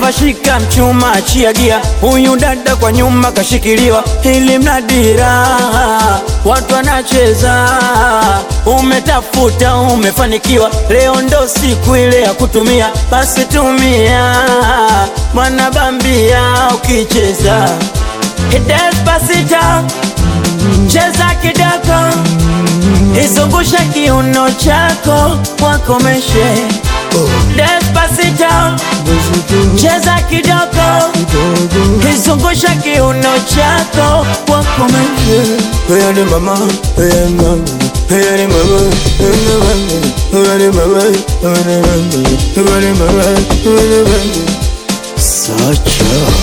Dereva shika mchuma, achia gia, huyu dada kwa nyuma kashikiliwa, ili mnadira watu wanacheza. Umetafuta umefanikiwa, leo ndo siku ile ya kutumia, basi tumia, mwana bambia ukicheza. Despacito, cheza kidogo, izungusha kiuno chako wakomeshe. Despacito, cheza kidogo, izungusha kiuno chako wakomeshe. Hey ni mama, hey mama, hey mama, hey mama, hey mama. Sacha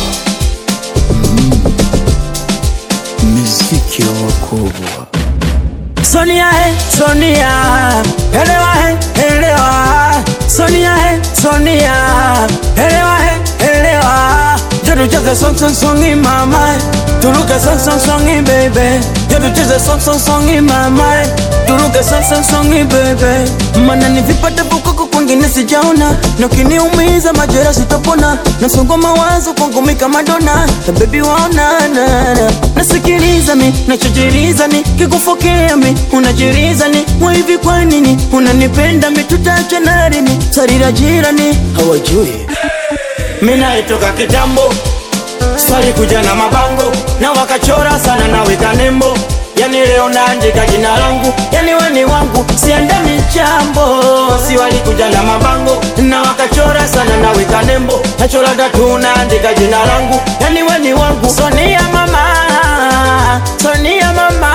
muziki wa wakubwa. Sonia he, Sonia, elewa he, elewa. Sonia he, Sonia, elewa he, elewa. Jadu cheze songi mama, tuluke songi baby. Jadu cheze songi mama, tuluke songi baby. Mana ni vipata vukuku kwengine sijaona, na ukiniumiza majera sitopona, na songo mawazo kwangu mika Madonna. Na baby waona nasikiliza mi, nachojiriza ni kikufokea mi, unajiriza ni hivi kwa nini unanipenda mi, tutachana lini? Sarira jirani hawajui mina itoka kitambo, swali kuja na mabango na wakachora sana na weka nembo. Yani leo naandika jina langu, yani weni wangu siende michambo. Si walikuja na mabango na wakachora sana na weka nembo, nachora tatu naandika jina langu, yani weni wangu. Sonia mama, Sonia mama,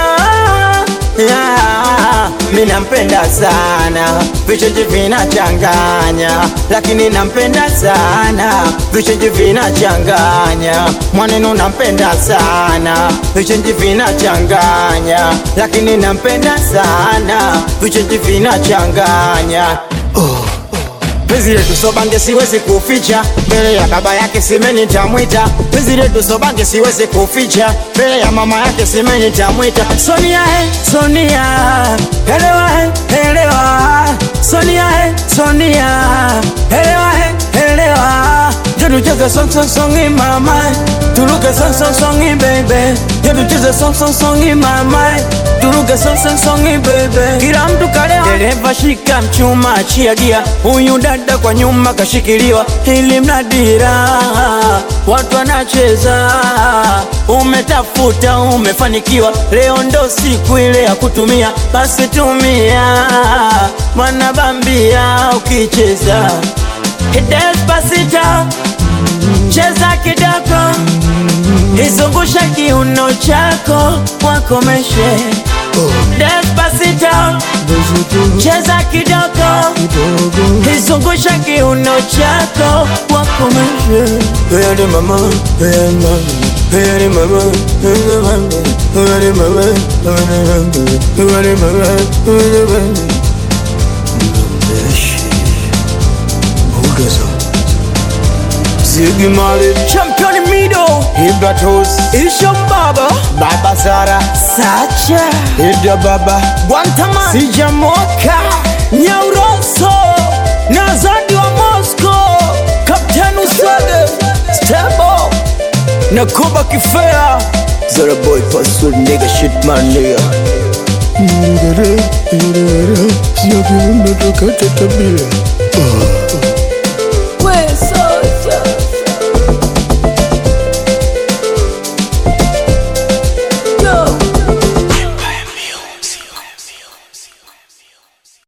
yeah. Mina mpenda sana, vicheji vina changanya, lakini nampenda sana, vicheji vina changanya. Mwanenu nampenda sana, vicheji vina changanya, lakini nampenda sana, vicheji vina changanya. Penzi letu sobange siwezi kuficha, mbele ya baba yake simeni nitamwita. Penzi letu sobange siwezi kuficha, mbele ya mama yake simeni nitamwita. Sonia he, Sonia, elewa he, elewa. Sonia he, Sonia, elewa he, elewa. Jadu cheze songi mama, tuluke songi baby. Jadu cheze songi mama, tuluke songi baby. Kila mtu kalewa. Dereva shika mchuma, achia gia, huyu dada kwa nyuma kashikiliwa, ili mnadira watu wanacheza. Umetafuta umefanikiwa, leo ndo siku ile ya kutumia, basi tumia, mwana bambia ukicheza. Despacito, cheza kidogo, izungusha kiuno chako wakomeshe. Despacito, cheza kidogo, izungusha kiuno chako wakomeshe. Hey ni mama, hey mama, hey mama, hey mama, hey mama. Ziggy Marley, Champion Mido, Hibatos, Isham Baba, Baba Zara, Sacha, Ida Baba, Guantaman, Sijamoka, Nyauroso, Nazadi wa Moscow, Captain Uswage, Stebo, Nakuba Kifea, Zara boy pasul nigga shit man nigga. Sio kiumbe tukate tabia.